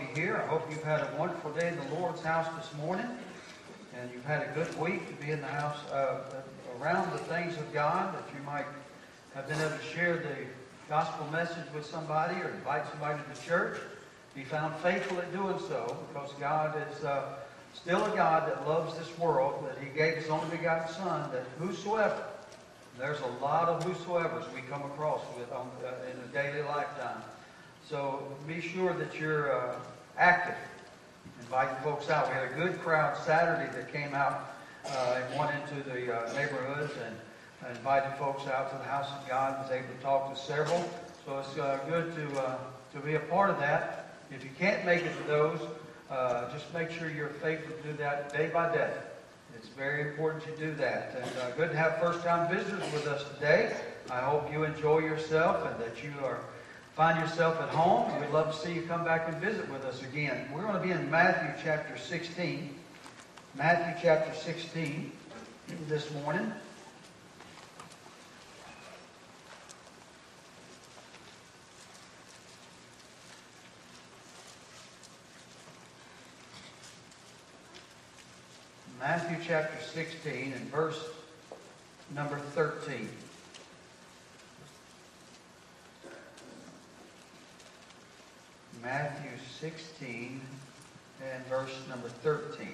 you here. I hope you've had a wonderful day in the Lord's house this morning. And you've had a good week to be in the house around the things of God, that you might have been able to share the gospel message with somebody or invite somebody to the church. Be found faithful at doing so, because God is still a God that loves this world, that He gave His only begotten Son, that whosoever, there's a lot of whosoevers we come across with in a daily lifetime. So be sure that you're active, inviting folks out. We had a good crowd Saturday that came out and went into the neighborhoods and invited folks out to the house of God. Was able to talk to several. So it's good to be a part of that. If you can't make it to those, just make sure you're faithful to do that day by day. It's very important you do that. And good to have first-time visitors with us today. I hope you enjoy yourself and that you find yourself at home. We'd love to see you come back and visit with us again. We're going to be in Matthew chapter 16. Matthew chapter 16 this morning. Matthew chapter 16 and verse number 13. Matthew 16 and verse number 13.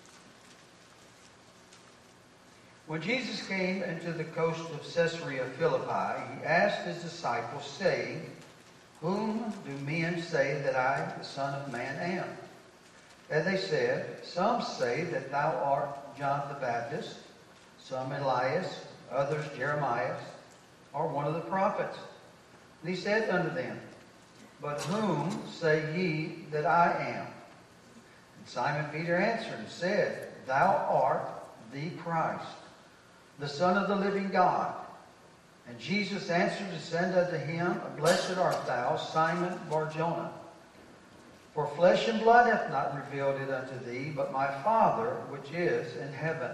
When Jesus came into the coast of Caesarea Philippi, He asked His disciples, saying, Whom do men say that I, the Son of Man, am? And they said, Some say that thou art John the Baptist, some Elias, others Jeremiah, or one of the prophets. And He said unto them, But whom say ye that I am? And Simon Peter answered and said, Thou art the Christ, the Son of the living God. And Jesus answered and said unto him, Blessed art thou, Simon Bar-Jonah. For flesh and blood hath not revealed it unto thee, but my Father which is in heaven.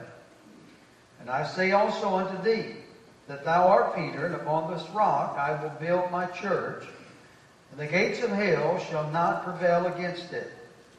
And I say also unto thee, that thou art Peter, and upon this rock I will build my church, and the gates of hell shall not prevail against it.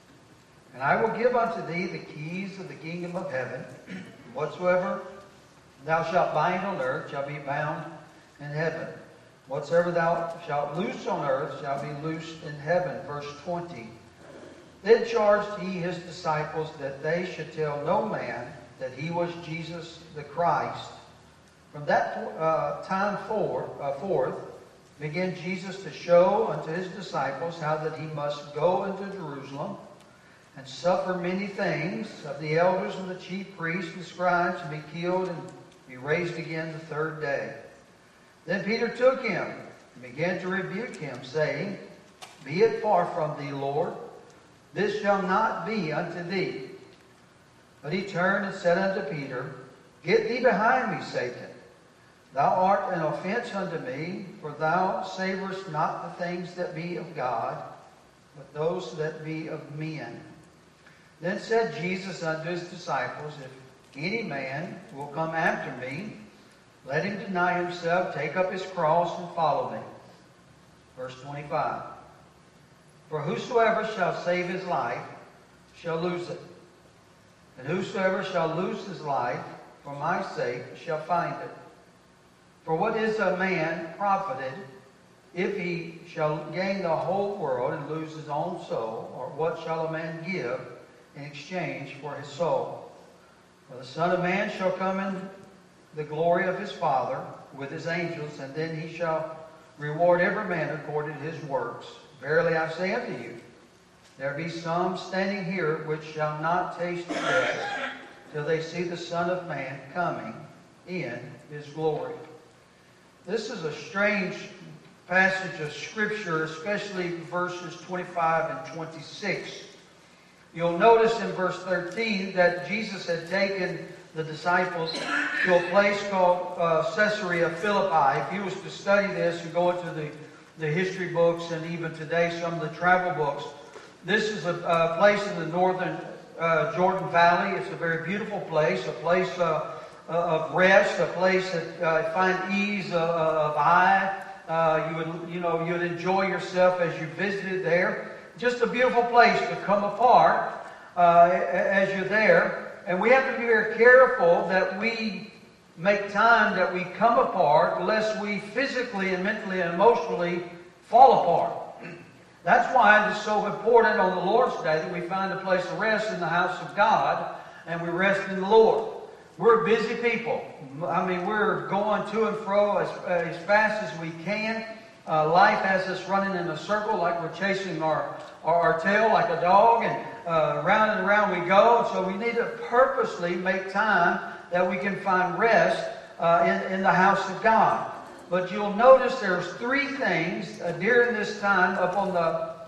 And I will give unto thee the keys of the kingdom of heaven. Whatsoever thou shalt bind on earth shall be bound in heaven. Whatsoever thou shalt loose on earth shall be loosed in heaven. Verse 20. Then charged He His disciples that they should tell no man that He was Jesus the Christ. From that time forth began Jesus to show unto His disciples how that He must go into Jerusalem and suffer many things of the elders and the chief priests and scribes, and be killed and be raised again the third day. Then Peter took Him and began to rebuke him, saying, Be it far from thee, Lord, this shall not be unto thee. But He turned and said unto Peter, Get thee behind me, Satan. Thou art an offense unto me, for thou savorest not the things that be of God, but those that be of men. Then said Jesus unto His disciples, If any man will come after me, let him deny himself, take up his cross, and follow me. Verse 25. For whosoever shall save his life shall lose it. And whosoever shall lose his life for my sake shall find it. For what is a man profited if he shall gain the whole world and lose his own soul? Or what shall a man give in exchange for his soul? For the Son of Man shall come in the glory of His Father with His angels, and then He shall reward every man according to his works. Verily I say unto you, there be some standing here which shall not taste death till they see the Son of Man coming in His glory. This is a strange passage of Scripture, especially verses 25 and 26. You'll notice in verse 13 that Jesus had taken the disciples to a place called Caesarea Philippi. If you was to study this and go into the history books and even today some of the travel books, this is a place in the northern Jordan Valley. It's a very beautiful place, a place of rest, a place that find ease of eye. You would enjoy yourself as you visited there. just a beautiful place to come apart as you're there. And we have to be very careful that we make time that we come apart, lest we physically and mentally and emotionally fall apart. That's why it is so important on the Lord's Day that we find a place of rest in the house of God, and we rest in the Lord. We're busy people. I mean, we're going to and fro as fast as we can. Life has us running in a circle like we're chasing our tail like a dog, and round and around we go. So we need to purposely make time that we can find rest in the house of God. But you'll notice there's three things during this time up on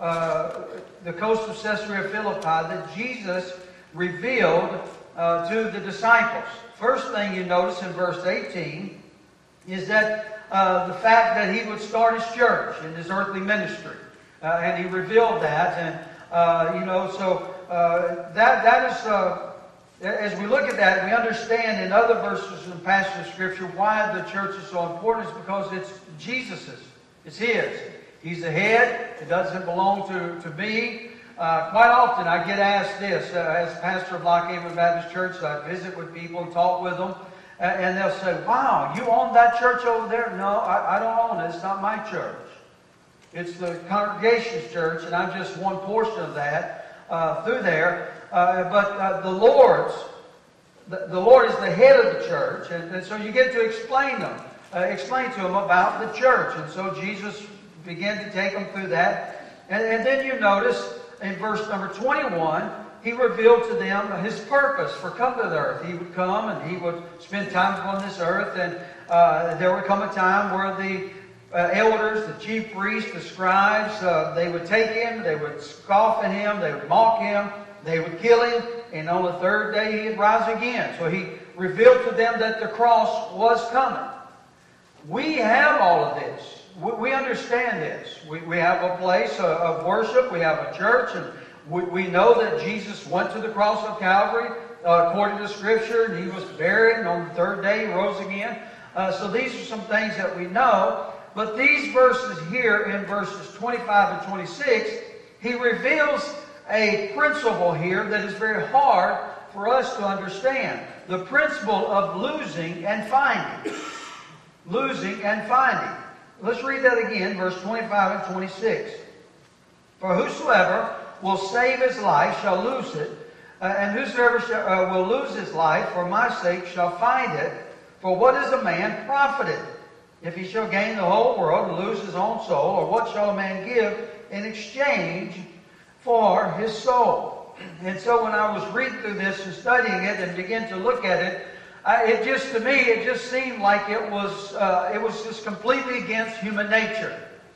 the coast of Caesarea Philippi that Jesus revealed to the disciples. First thing you notice in verse 18 is that the fact that he would start his church in his earthly ministry. And he revealed that. And, so that is... as we look at that, we understand in other verses in the passage of Scripture why the church is so important. It's because it's Jesus's. It's His. He's the head. It doesn't belong to me. Quite often I get asked this, as pastor of Lock Haven Baptist Church, I visit with people and talk with them, and they'll say, wow, you own that church over there? No, I don't own it. It's not my church. It's the congregation's church, and I'm just one portion of that through there. But the Lord is the head of the church, and so you get to explain to them about the church. And so Jesus began to take them through that. And then you notice in verse number 21, He revealed to them His purpose for coming to the earth. He would come and He would spend time upon this earth, and there would come a time where the elders, the chief priests, the scribes, they would take Him, they would scoff at Him, they would mock Him, they would kill Him, and on the third day He'd rise again. So He revealed to them that the cross was coming. We have all of this. We understand this. We have a place of worship. We have a church, and we know that Jesus went to the cross of Calvary according to Scripture, and He was buried, and on the third day He rose again. So these are some things that we know. But these verses here in verses 25 and 26, He reveals a principle here that is very hard for us to understand. The principle of losing and finding. Losing and finding. Let's read that again, verse 25 and 26. For whosoever will save his life shall lose it, and whosoever will lose his life for my sake shall find it. For what is a man profited, if he shall gain the whole world and lose his own soul? Or what shall a man give in exchange for his soul? And so when I was reading through this and studying it and began to look at it, it just seemed like it was just completely against human nature.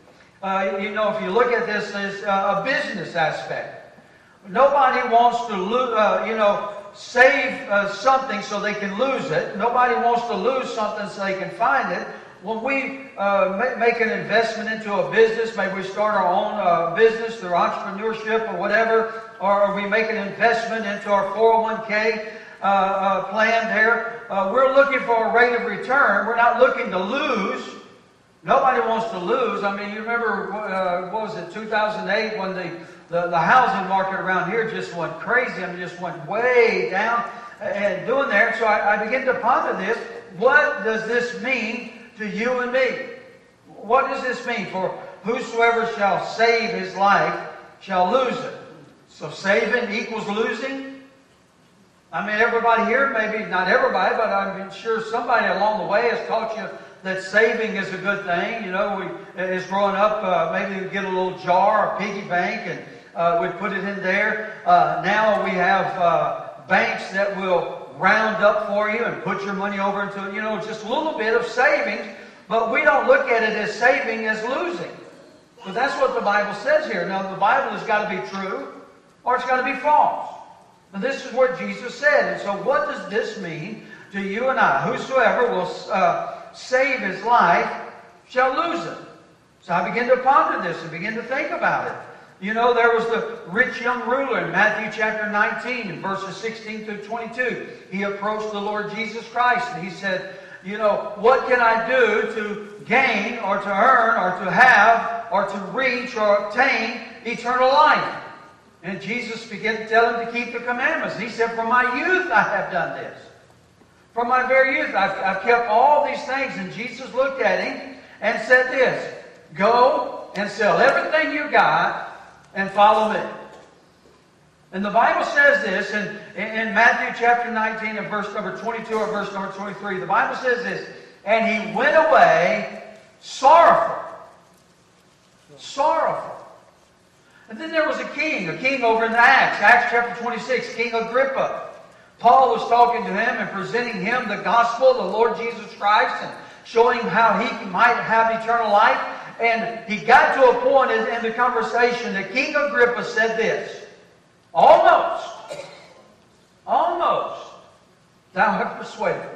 If you look at this as a business aspect, nobody wants to save something so they can lose it. Nobody wants to lose something so they can find it. When we make an investment into a business, maybe we start our own business through entrepreneurship or whatever, or we make an investment into our 401k plan there, we're looking for a rate of return. We're not looking to lose. Nobody wants to lose. I mean, you remember, what was it, 2008, when the housing market around here just went crazy. I mean, just went way down and doing there. So I began to ponder this. What does this mean to you and me? What does this mean? For whosoever shall save his life shall lose it. So saving equals losing? I mean, everybody here, maybe not everybody, but I'm sure somebody along the way has taught you that saving is a good thing. As growing up, maybe we'd get a little jar, a piggy bank, and we'd put it in there. Now we have banks that will round up for you and put your money over into, just a little bit of savings, but we don't look at it as saving as losing. But that's what the Bible says here. Now, the Bible has got to be true, or it's got to be false. And this is what Jesus said. And so what does this mean to you and I? Whosoever will save his life shall lose it. So I began to ponder this and begin to think about it. There was the rich young ruler in Matthew chapter 19 in verses 16 through 22. He approached the Lord Jesus Christ and he said, what can I do to gain or to earn or to have or to reach or obtain eternal life. And Jesus began to tell him to keep the commandments. He said, from my youth I have done this. From my very youth I've kept all these things. And Jesus looked at him and said this, go and sell everything you got and follow me. And the Bible says this in Matthew chapter 19 and verse number 22 or verse number 23. The Bible says this, and he went away sorrowful. Sorrowful. And then there was a king over in Acts chapter 26, King Agrippa. Paul was talking to him and presenting him the gospel of the Lord Jesus Christ and showing how he might have eternal life. And he got to a point in the conversation that King Agrippa said this, almost, thou hast persuaded me.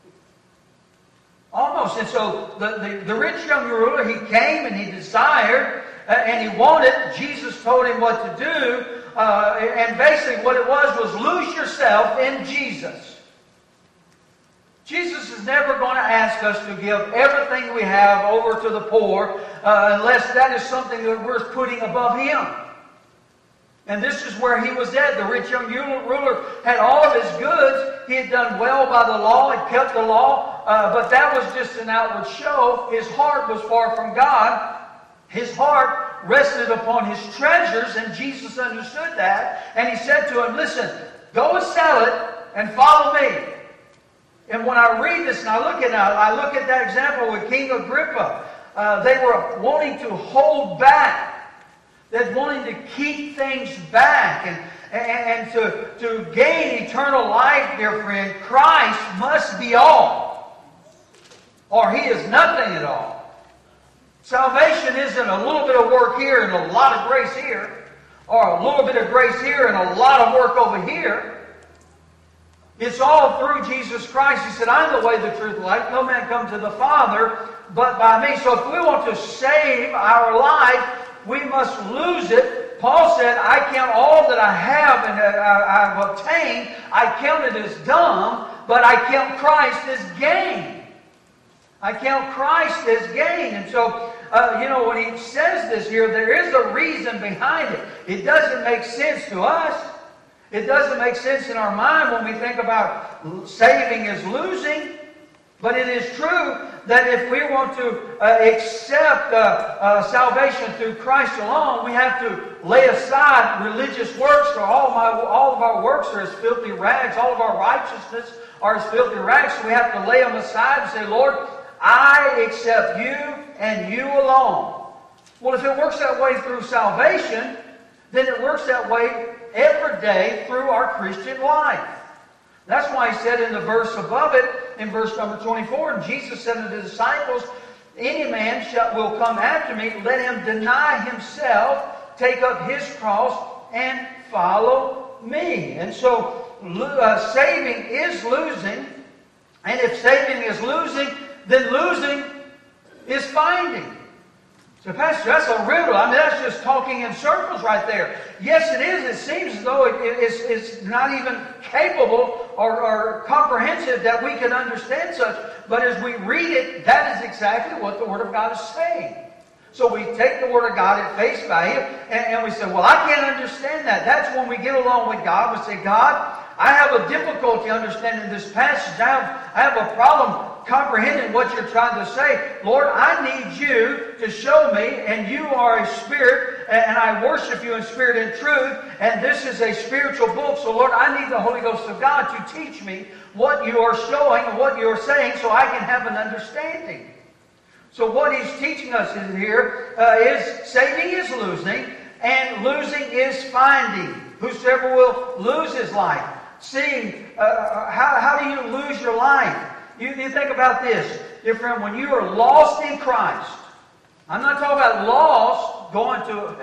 Almost. And so the rich young ruler, he came and he desired and he wanted. Jesus told him what to do. And basically what it was lose yourself in Jesus. Jesus is never going to ask us to give everything we have over to the poor unless that is something that we're putting above Him. And this is where he was at. The rich young ruler had all of his goods. He had done well by the law and kept the law. But that was just an outward show. His heart was far from God. His heart rested upon his treasures, and Jesus understood that. And he said to him, listen, go and sell it and follow me. And when I read this and I look at that example with King Agrippa, they were wanting to hold back. They're wanting to keep things back. And to gain eternal life, dear friend, Christ must be all. Or He is nothing at all. Salvation isn't a little bit of work here and a lot of grace here. Or a little bit of grace here and a lot of work over here. It's all through Jesus Christ. He said, I'm the way, the truth, the life. No man comes to the Father but by me. So if we want to save our life, we must lose it. Paul said, I count all that I have and that I've obtained, I count it as dumb, but I count Christ as gain. I count Christ as gain. And so, when he says this here, there is a reason behind it. It doesn't make sense to us. It doesn't make sense in our mind when we think about saving as losing. But it is true that if we want to accept salvation through Christ alone, we have to lay aside religious works. For all of our works are as filthy rags. All of our righteousness are as filthy rags. So we have to lay them aside and say, Lord, I accept you and you alone. Well, if it works that way through salvation, then it works that way every day through our Christian life. That's why he said in the verse above it, in verse number 24, and Jesus said to the disciples, any man will come after me, let him deny himself, take up his cross, and follow me. And so saving is losing. And if saving is losing, then losing is finding. So, Pastor, that's a riddle. I mean, that's just talking in circles right there. Yes, it is. It seems as though it's not even capable or comprehensive that we can understand such. But as we read it, that is exactly what the Word of God is saying. So we take the Word of God at face value, and we say, well, I can't understand that. That's when we get along with God. We say, God, I have a difficulty understanding this passage. I have a problem comprehending what you're trying to say. Lord, I need you to show me, and you are a spirit, and I worship you in spirit and truth, and this is a spiritual book. So Lord, I need the Holy Ghost of God to teach me what you are showing and what you are saying so I can have an understanding. So what he's teaching us in here is saving is losing, and losing is finding. Whosoever will lose his life. Seeing, how do you lose your life? You think about this, dear friend, when you are lost in Christ. I'm not talking about lost, going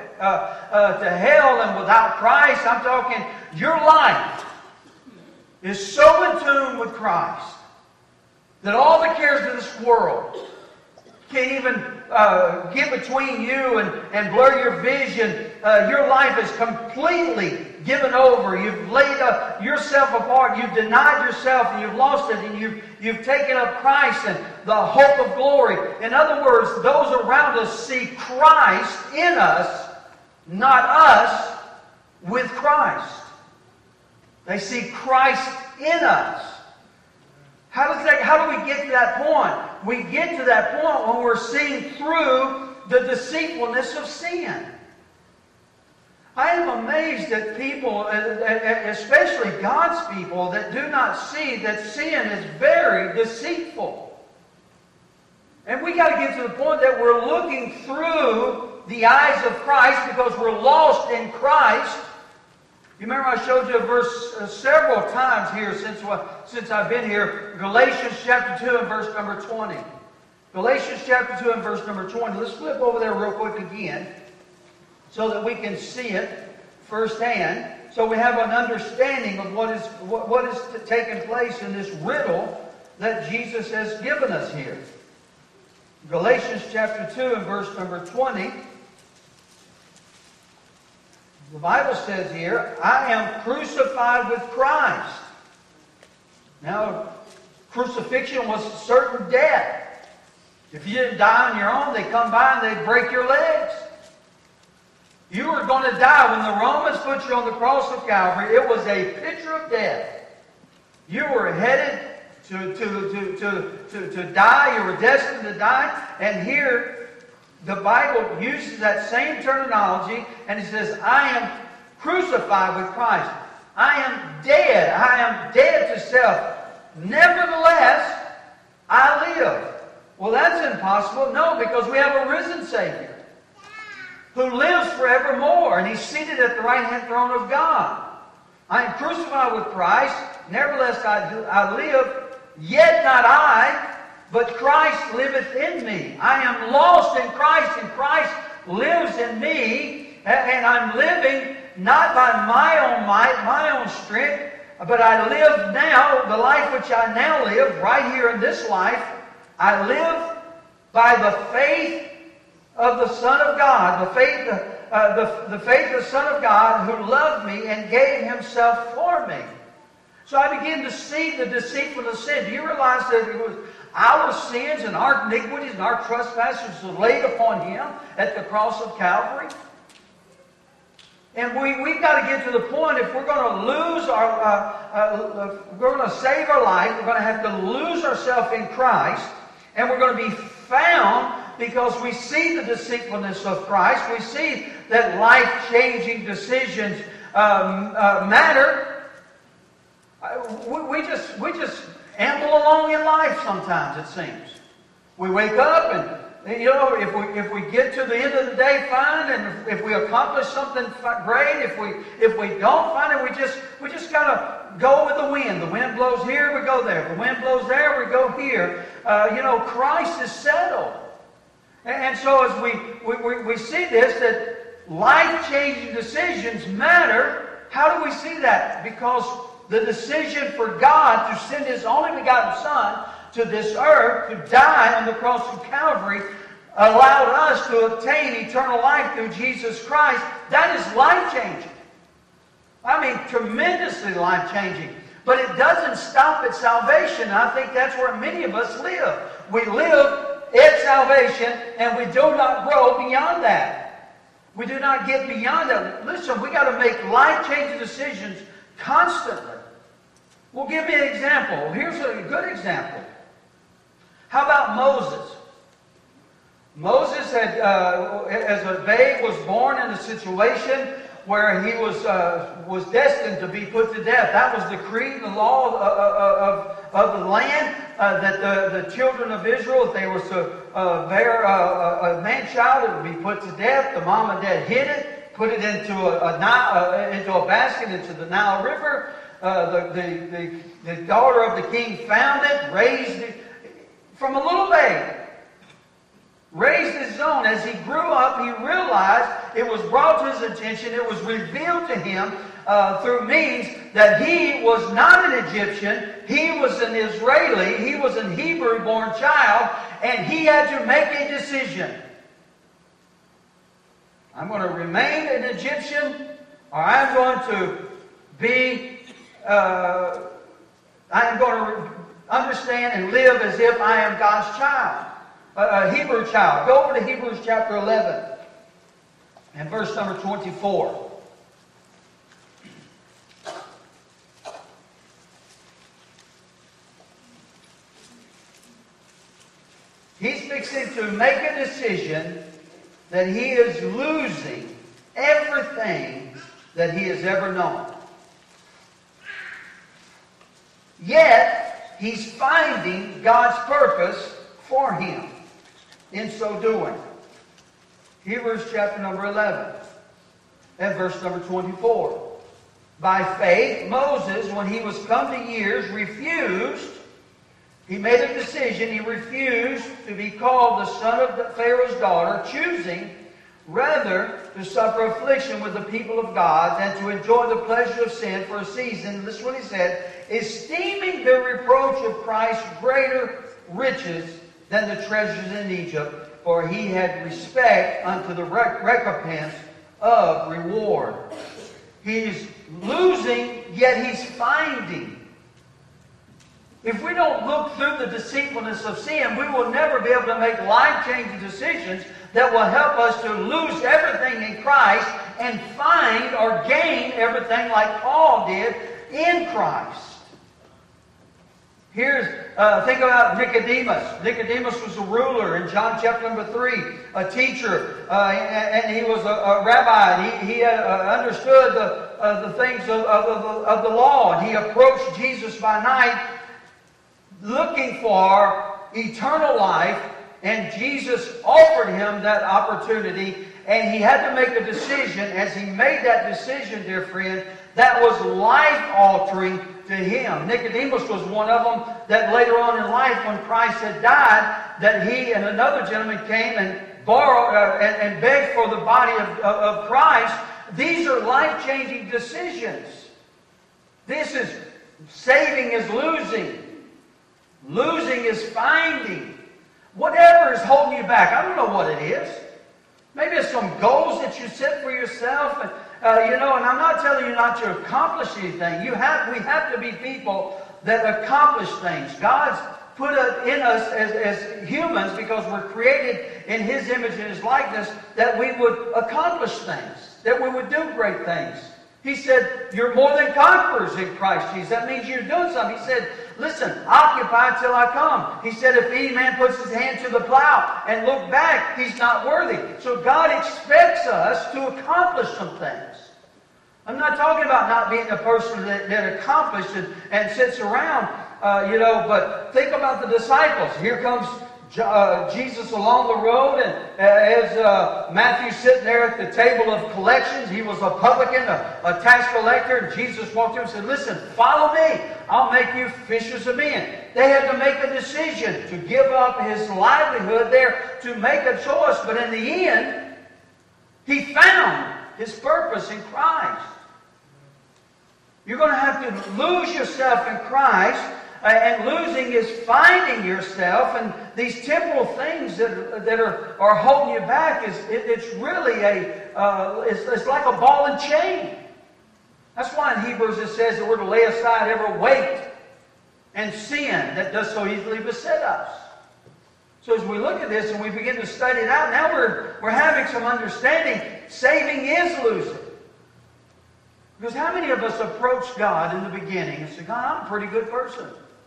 to hell and without Christ. I'm talking your life is so in tune with Christ that all the cares of this world can't even get between you and blur your vision. Your life is completely given over. You've laid yourself apart. You've denied yourself and you've lost it, and you've taken up Christ and the hope of glory. In other words, those around us see Christ in us not us with Christ. They see Christ in us. How do we get to that point? We get to that point when we're seeing through the deceitfulness of sin. I am amazed at people, especially God's people, that do not see that sin is very deceitful. And we got to get to the point that we're looking through the eyes of Christ because we're lost in Christ. You remember I showed you a verse several times here since I've been here. Galatians chapter 2 and verse number 20. Galatians chapter 2 and verse number 20. Let's flip over there real quick again so that we can see it firsthand. So we have an understanding of what is taking place in this riddle that Jesus has given us here. Galatians chapter 2 and verse number 20. The Bible says here, I am crucified with Christ. Now, crucifixion was certain death. If you didn't die on your own, they come by and they break your legs. You were going to die. When the Romans put you on the cross of Calvary, it was a picture of death. You were headed to die. You were destined to die. And here, the Bible uses that same terminology, and it says, I am crucified with Christ. I am dead. I am dead to self. Nevertheless, I live. Well, that's impossible. No, because we have a risen Savior who lives forevermore, and He's seated at the right-hand throne of God. I am crucified with Christ. Nevertheless, I live, yet not I, but Christ liveth in me. I am lost in Christ, and Christ lives in me, and I'm living not by my own might, my own strength, but I live now, the life which I now live, right here in this life, I live by the faith of the Son of God, the faith of the Son of God who loved me and gave Himself for me. So I begin to see the deceitfulness of sin. Do you realize that it was our sins and our iniquities and our trespasses were laid upon Him at the cross of Calvary? And we've got to get to the point, if we're going to lose if we're going to save our life, we're going to have to lose ourselves in Christ, and we're going to be found because we see the deceitfulness of Christ. We see that life-changing decisions matter. We just amble along in life sometimes, it seems. We wake up and, you know, if we get to the end of the day, fine, and if we accomplish something great, if we don't, fine, and we just gotta go with the wind. The wind blows here, we go there. The wind blows there, we go here. Christ is settled. And so as we see this, that life-changing decisions matter. How do we see that? Because the decision for God to send His only begotten Son to this earth to die on the cross of Calvary allowed us to obtain eternal life through Jesus Christ. That is life-changing. I mean, tremendously life-changing. But it doesn't stop at salvation. I think that's where many of us live. We live at salvation, and we do not grow beyond that. We do not get beyond that. Listen, we got to make life-changing decisions constantly. Well, give me an example. Here's a good example. How about Moses? Moses had, as a babe, was born in a situation where he was destined to be put to death. That was the decree, the law of the land, that the children of Israel, if they were to bear a man-child, it would be put to death. The mom and dad hid it, put it into a basket into the Nile River. The daughter of the king found it, raised it from a little babe. Raised his own. As he grew up, he realized it was brought to his attention, it was revealed to him through means that he was not an Egyptian, he was an Israeli, he was a Hebrew-born child, and he had to make a decision. I'm going to remain an Egyptian, or I'm going to be, I'm going to understand and live as if I am God's child. A Hebrew child. Go over to Hebrews chapter 11. And verse number 24. He's fixing to make a decision that he is losing everything that he has ever known. Yet, he's finding God's purpose for him in so doing. Hebrews chapter number 11 and verse number 24. By faith, Moses, when he was come to years, he made a decision. He refused to be called the son of Pharaoh's daughter, choosing rather to suffer affliction with the people of God than to enjoy the pleasure of sin for a season. This is what he said, esteeming the reproach of Christ greater riches than the treasures in Egypt, for he had respect unto the recompense of reward. He's losing, yet he's finding. If we don't look through the deceitfulness of sin, we will never be able to make life-changing decisions that will help us to lose everything in Christ and find or gain everything like Paul did in Christ. Think about Nicodemus. Nicodemus was a ruler in John chapter number 3, a teacher, and he was a rabbi. He understood the things of the law, and he approached Jesus by night looking for eternal life, and Jesus offered him that opportunity, and he had to make a decision. As he made that decision, dear friend, that was life-altering to him. Nicodemus was one of them that later on in life, when Christ had died, that he and another gentleman came and borrowed and begged for the body of Christ. These are life-changing decisions. This is saving is losing. Losing is finding. Whatever is holding you back, I don't know what it is. Maybe it's some goals that you set for yourself, and and I'm not telling you not to accomplish anything. We have to be people that accomplish things. God's put it in us as humans, because we're created in His image and His likeness, that we would accomplish things, that we would do great things. He said, you're more than conquerors in Christ Jesus. That means you're doing something. He said, listen, occupy till I come. He said, if any man puts his hand to the plow and look back, he's not worthy. So God expects us to accomplish some things. I'm not talking about not being a person that accomplished and sits around, but think about the disciples. Here comes Jesus along the road, and as Matthew's sitting there at the table of collections, he was a publican, a tax collector, and Jesus walked in and said, listen, follow me. I'll make you fishers of men. They had to make a decision to give up his livelihood there, to make a choice. But in the end, he found his purpose in Christ. You're going to have to lose yourself in Christ. And losing is finding yourself, and these temporal things that are holding you back it's really it's like a ball and chain. That's why in Hebrews it says that we're to lay aside every weight and sin that does so easily beset us. So as we look at this and we begin to study it out, now we're having some understanding. Saving is losing. Because how many of us approach God in the beginning and say, God, I'm a pretty good person.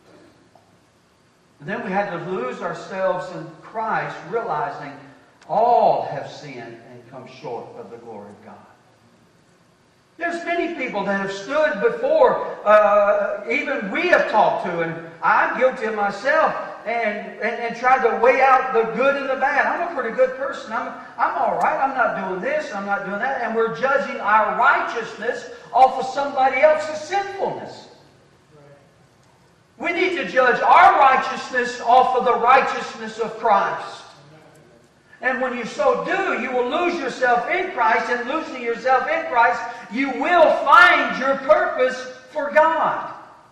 And then we had to lose ourselves in Christ, realizing all have sinned and come short of the glory of God. There's many people that have stood before, even we have talked to, and I'm guilty of myself, and tried to weigh out the good and the bad. I'm a pretty good person. I'm all right. I'm not doing this. I'm not doing that. And we're judging our righteousness off of somebody else's sinfulness. We need to judge our righteousness off of the righteousness of Christ. And when you so do, you will lose yourself in Christ, and losing yourself in Christ, you will find your purpose for God.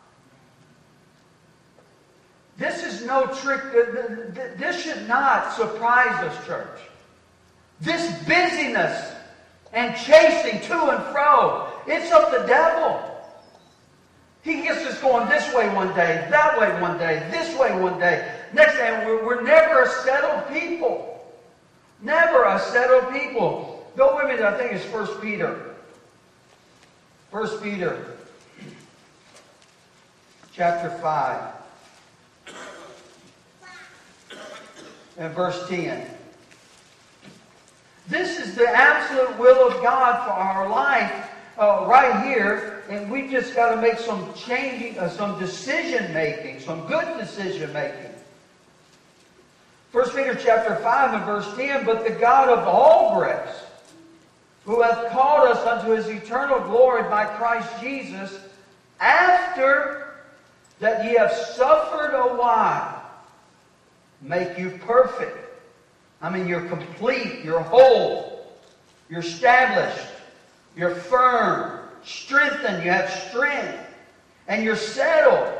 This is no trick. This should not surprise us, church. This busyness and chasing to and fro, it's of the devil. He gets us going this way one day, that way one day, this way one day. Next day, we're never a settled people. Never a settled people. Go with me to, I think it's 1 Peter. 1 Peter chapter 5 and verse 10. This is the absolute will of God for our life right here. And we've just got to make some changing, some decision making, some good decision making. 1 Peter chapter 5 and verse 10, but the God of all grace, who hath called us unto His eternal glory by Christ Jesus, after that ye have suffered a while, make you perfect. I mean, you're complete, you're whole, you're established, you're firm, strengthened, you have strength, and you're settled.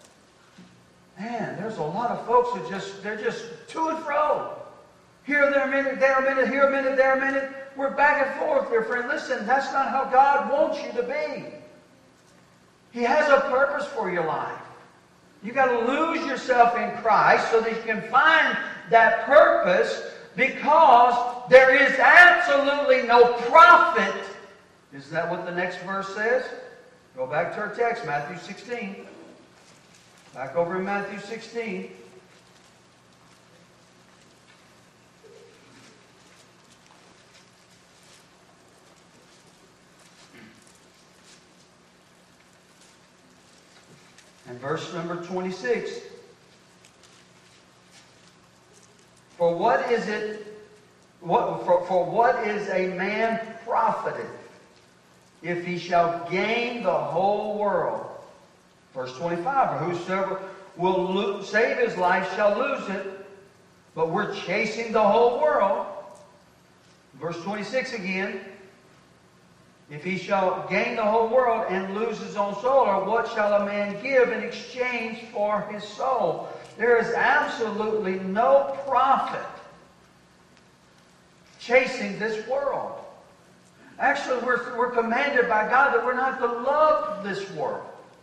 Man, there's a lot of folks who they're just to and fro. Here, there a minute, there a minute, here a minute, there a minute. We're back and forth, dear friend. Listen, that's not how God wants you to be. He has a purpose for your life. You've got to lose yourself in Christ so that you can find that purpose, because there is absolutely no profit. Isn't that what the next verse says? Go back to our text, Matthew 16. Back over in Matthew 16. And verse number 26. For what is a man profited if he shall gain the whole world? Verse 25, for whosoever will save his life shall lose it. But we're chasing the whole world. Verse 26 again. If he shall gain the whole world and lose his own soul, or what shall a man give in exchange for his soul? There is absolutely no profit chasing this world. Actually, we're commanded by God that we're not to love this world.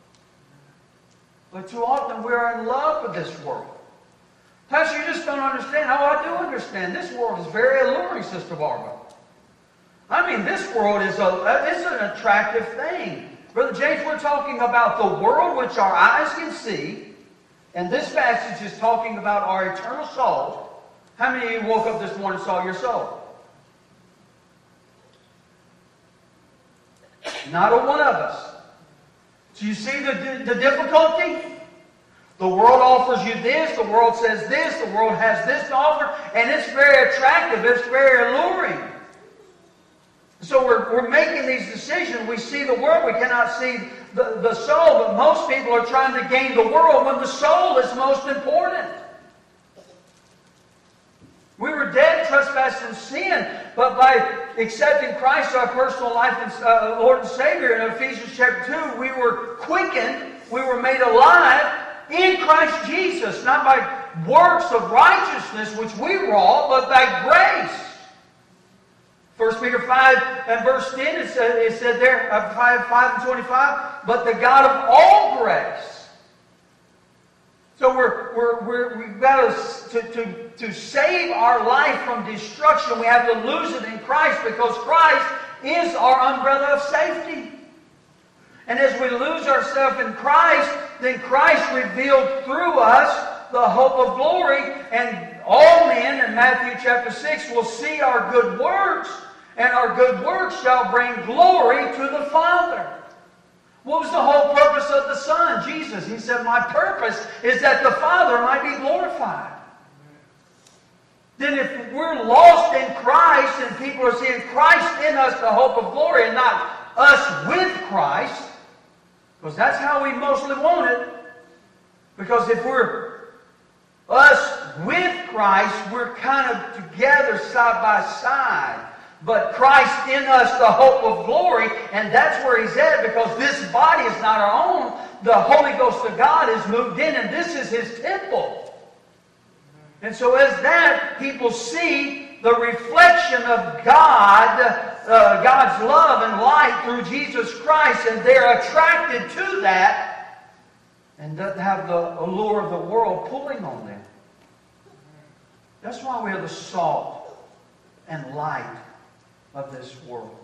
But too often we are in love with this world. Pastor, you just don't understand. Oh, I do understand. This world is very alluring, Sister Barbara. I mean, this world is an attractive thing. Brother James, we're talking about the world which our eyes can see. And this passage is talking about our eternal soul. How many of you woke up this morning and saw your soul? Not a one of us. So you see the difficulty? The world offers you this, the world says this, the world has this to offer, and it's very attractive, it's very alluring. So we're making these decisions. We see the world, we cannot see the soul, but most people are trying to gain the world when the soul is most important. We were dead, trespass, and sin, but by accepting Christ, our personal life and Lord and Savior, in Ephesians chapter 2, we were quickened, we were made alive in Christ Jesus, not by works of righteousness which we wrought, but by grace. 1 Peter 5 and verse 10, it said there, 5 and 25, but the God of all grace. So we've got to save our life from destruction. We have to lose it in Christ, because Christ is our umbrella of safety. And as we lose ourselves in Christ, then Christ revealed through us the hope of glory, and all men in Matthew chapter 6 will see our good works, and our good works shall bring glory to the Father. What was the whole purpose of the Son? Jesus. He said, my purpose is that the Father might be glorified. Then if we're lost in Christ and people are seeing Christ in us, the hope of glory, and not us with Christ, because that's how we mostly want it. Because if we're us with Christ, we're kind of together side by side. But Christ in us, the hope of glory, and that's where He's at, because this body is not our own. The Holy Ghost of God is moved in, and this is His temple. And so as that, people see the reflection of God, God's love and light through Jesus Christ, and they're attracted to that, and doesn't have the allure of the world pulling on them. That's why we are the salt and light of this world.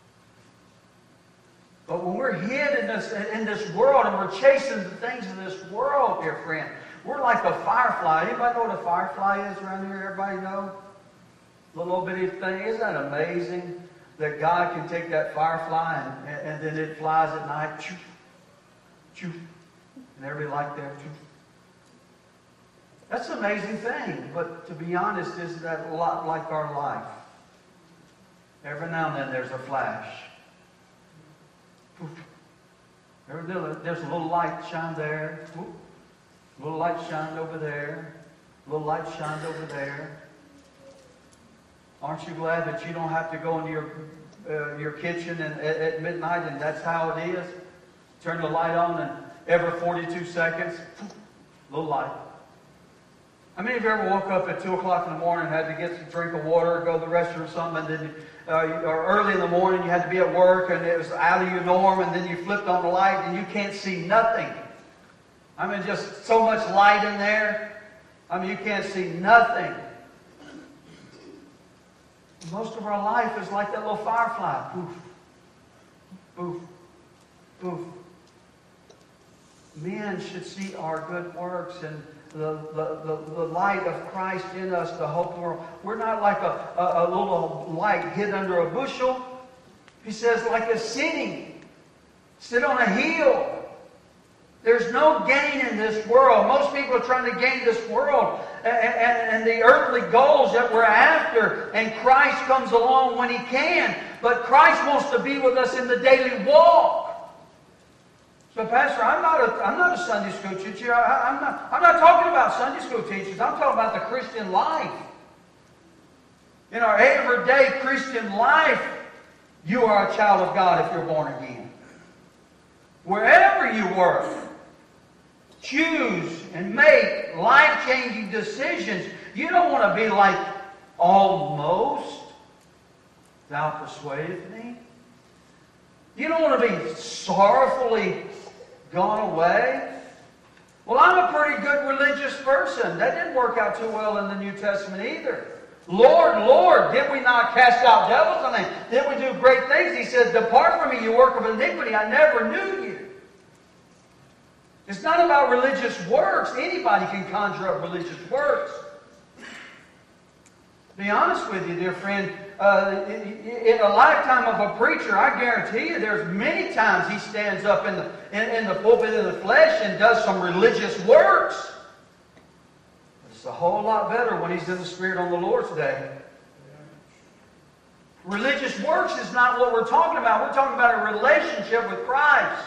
But when we're hid in this world and we're chasing the things of this world, dear friend, we're like a firefly. Anybody know what a firefly is around here? Everybody know? Little bitty thing. Isn't that amazing that God can take that firefly and then it flies at night? Choo, choo, and everybody like that. Choo. That's an amazing thing. But to be honest, isn't that a lot like our life? Every now and then there's a flash. There's a little light shine there. A little light shined over there. A little light shined over there. Aren't you glad that you don't have to go into your kitchen at midnight and that's how it is? Turn the light on and every 42 seconds, a little light. How many of you ever woke up at 2 o'clock in the morning and had to get a drink of water or go to the restroom or something, and then or early in the morning you had to be at work and it was out of your norm, and then you flipped on the light and you can't see nothing. I mean, just so much light in there. I mean, you can't see nothing. Most of our life is like that little firefly. Poof, poof, poof. Men should see our good works and the light of Christ in us, the hope of the world. We're not like a little light hid under a bushel. He says like a city. Sit on a hill. There's no gain in this world. Most people are trying to gain this world and the earthly goals that we're after. And Christ comes along when He can. But Christ wants to be with us in the daily walk. So, Pastor, I'm not a Sunday school teacher. I'm not talking about Sunday school teachers. I'm talking about the Christian life. In our everyday Christian life, you are a child of God if you're born again. Wherever you work, choose and make life-changing decisions. You don't want to be like, almost thou persuaded me. You don't want to be sorrowfully gone away. Well, I'm a pretty good religious person. That didn't work out too well in the New Testament either. Lord, Lord, did we not cast out devils? I mean, did we do great things? He says, depart from me, you work of iniquity. I never knew you. It's not about religious works. Anybody can conjure up religious works. To be honest with you, dear friend, in a lifetime of a preacher, I guarantee you there's many times he stands up in the pulpit of the flesh and does some religious works. It's a whole lot better when he's in the Spirit on the Lord's day. Religious works is not what we're talking about. We're talking about a relationship with Christ.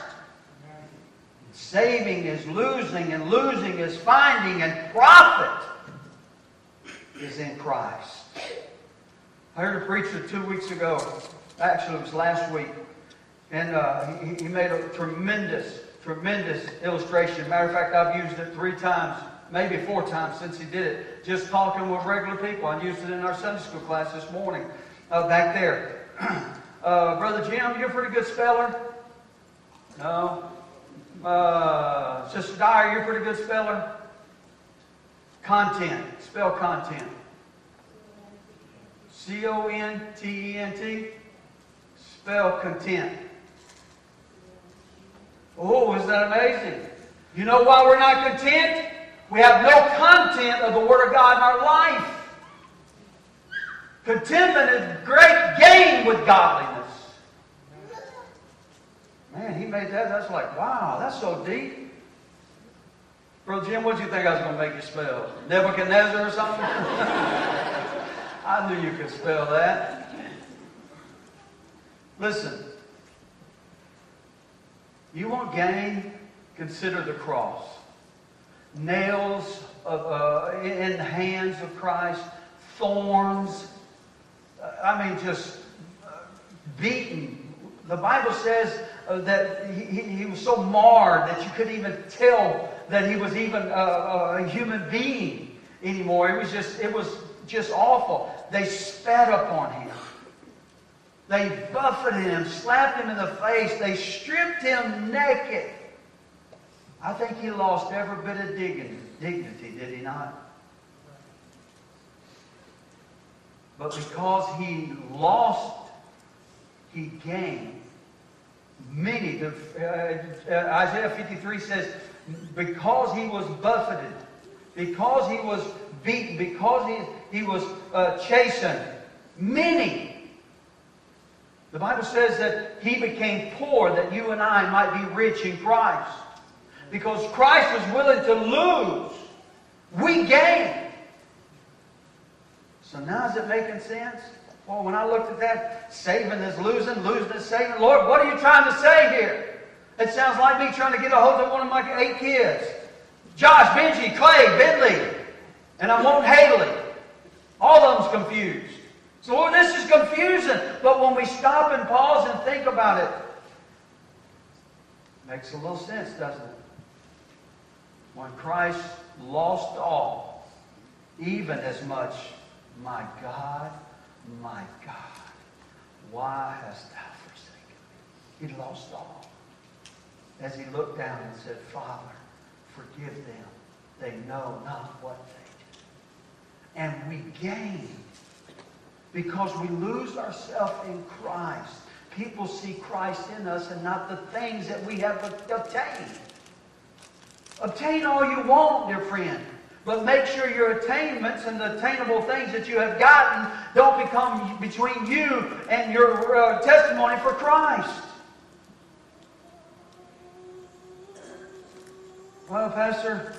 Saving is losing, and losing is finding, and profit is in Christ. I heard a preacher 2 weeks ago, actually it was last week, and he made a tremendous illustration. Matter of fact, I've used it 3 times, maybe 4 times since he did it, just talking with regular people. I used it in our Sunday school class this morning, back there. Brother Jim, you're a pretty good speller? No? Sister Dyer, you're a pretty good speller? Content. Spell content. C-O-N-T-E-N-T. Spell content. Oh, isn't that amazing? You know why we're not content? We have no content of the Word of God in our life. Contentment is great gain with godliness. Man, he made that. That's like, wow, that's so deep. Brother Jim, what did you think I was going to make you spell? Nebuchadnezzar or something? I knew you could spell that. Listen. You want gain? Consider the cross. Nails in the hands of Christ. Thorns. Just beaten. The Bible says that he was so marred that you couldn't even tell that he was even a human being anymore. It was just awful. They spat upon him. They buffeted him, slapped him in the face. They stripped him naked. I think he lost every bit of dignity, did he not? But because he lost he gained many. Isaiah 53 says, because he was buffeted, because he was beaten, because he was chastened, many. The Bible says that he became poor that you and I might be rich in Christ. Because Christ was willing to lose, we gained. So now is it making sense? Well, when I looked at that, saving is losing, losing is saving. Lord, what are you trying to say here? It sounds like me trying to get a hold of one of my 8 kids. Josh, Benji, Clay, Bentley. And I want Haley. All of them's confused. So, Lord, this is confusing. But when we stop and pause and think about it, it makes a little sense, doesn't it? When Christ lost all, even as much, my God, why hast thou forsaken me? He lost all. As he looked down and said, Father, forgive them. They know not what they do. And we gain because we lose ourselves in Christ. People see Christ in us and not the things that we have obtained. Obtain all you want, dear friend. But make sure your attainments and the attainable things that you have gotten don't become between you and your testimony for Christ. Well, Pastor,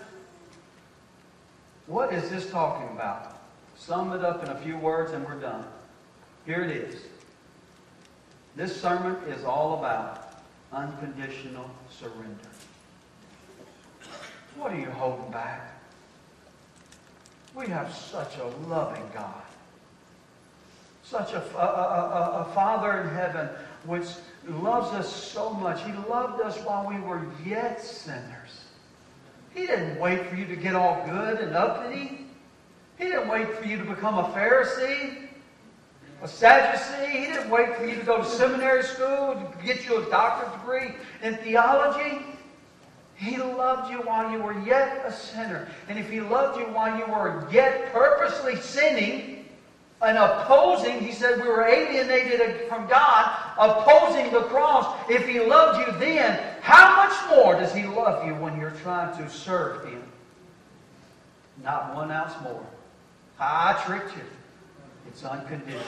what is this talking about? Sum it up in a few words and we're done. Here it is. This sermon is all about unconditional surrender. What are you holding back? We have such a loving God. Such a Father in heaven which loves us so much. He loved us while we were yet sinners. He didn't wait for you to get all good and uppity. He didn't wait for you to become a Pharisee, a Sadducee. He didn't wait for you to go to seminary school to get you a doctorate degree in theology. He loved you while you were yet a sinner. And if He loved you while you were yet purposely sinning and opposing, He said we were alienated from God, opposing the cross. If He loved you then, how much more does He love you when you're trying to serve Him? Not 1 ounce more. I tricked you. It's unconditional.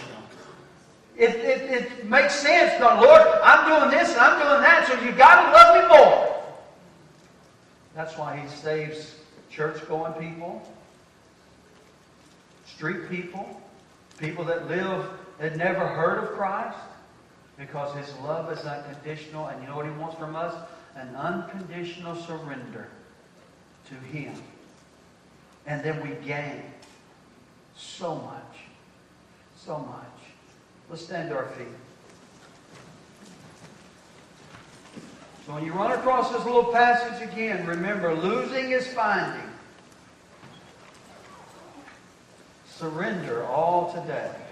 It makes sense. No, Lord, I'm doing this and I'm doing that, so you've got to love me more. That's why He saves church-going people, street people, people that had never heard of Christ, because His love is unconditional. And you know what He wants from us? An unconditional surrender to Him. And then we gain so much. So much. Let's stand to our feet. So when you run across this little passage again, remember, losing is finding. Surrender all today.